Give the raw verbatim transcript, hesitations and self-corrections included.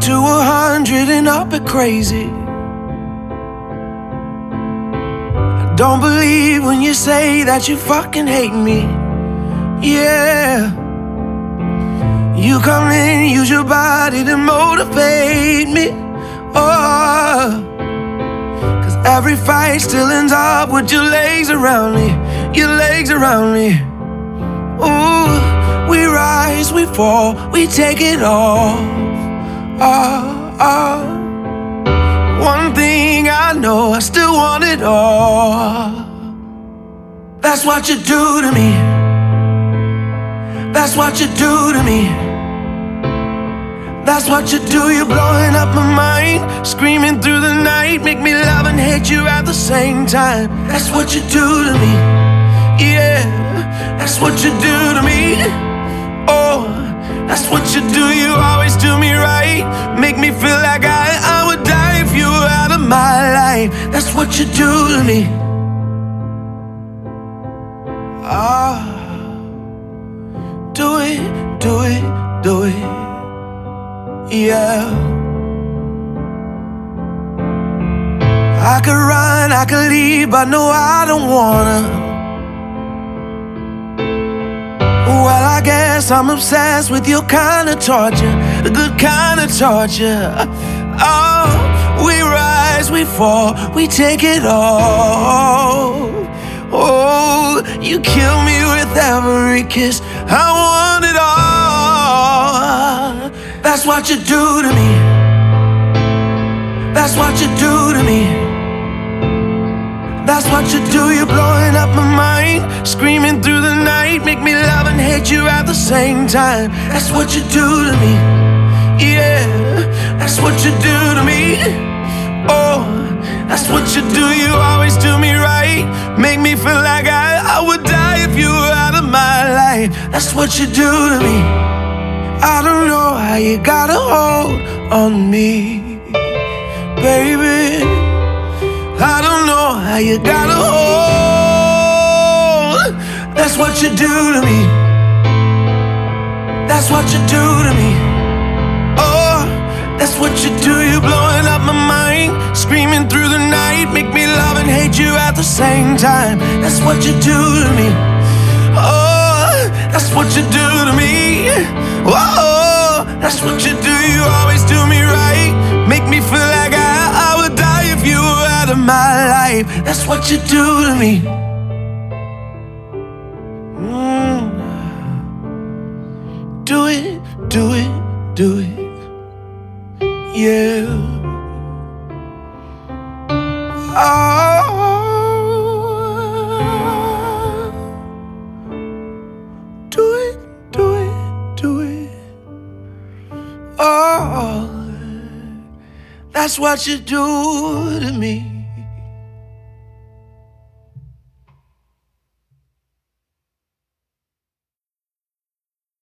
to a hundred and up and crazy. I don't believe when you say that you fucking hate me. Yeah. You come in, use your body to motivate me. Oh, cause every fight still ends up with your legs around me. Your legs around me. Ooh, we rise, we fall, we take it off. Oh, oh. One thing I know, I still want it all. That's what you do to me. That's what you do to me. That's what you do, you're blowing up my mind, screaming through the night, make me love and hate you at the same time. That's what you do to me, yeah, that's what you do to me. Oh, that's what you do, you always do me right, make me feel like I, I would die if you were out of my life. That's what you do to me. Ah, oh, do it, do it, do it. Yeah, I could run, I could leave, but no, I don't wanna. Well, I guess I'm obsessed with your kind of torture, the good kind of torture. Oh, we rise, we fall, we take it all. Oh, you kill me with every kiss, I want it all. That's what you do to me. That's what you do to me. That's what you do, you're blowing up my mind, screaming through the night, make me love and hate you at the same time. That's what you do to me, yeah, that's what you do to me. Oh, that's what you do, you always do me right, make me feel like I, I would die if you were out of my life. That's what you do to me. I don't know how you got a hold on me, baby. I don't know how you got a hold. That's what you do to me. That's what you do to me. Oh, that's what you do, you're blowing up my mind, screaming through the night, make me love and hate you at the same time. That's what you do to me. Oh, that's what you do to me. Whoa, that's what you do, you always do me right, make me feel like I, I would die if you were out of my life. That's what you do to me. Mm. Do it, do it, do it, yeah. Oh, do it, do it, do it. Oh, that's what you do to me.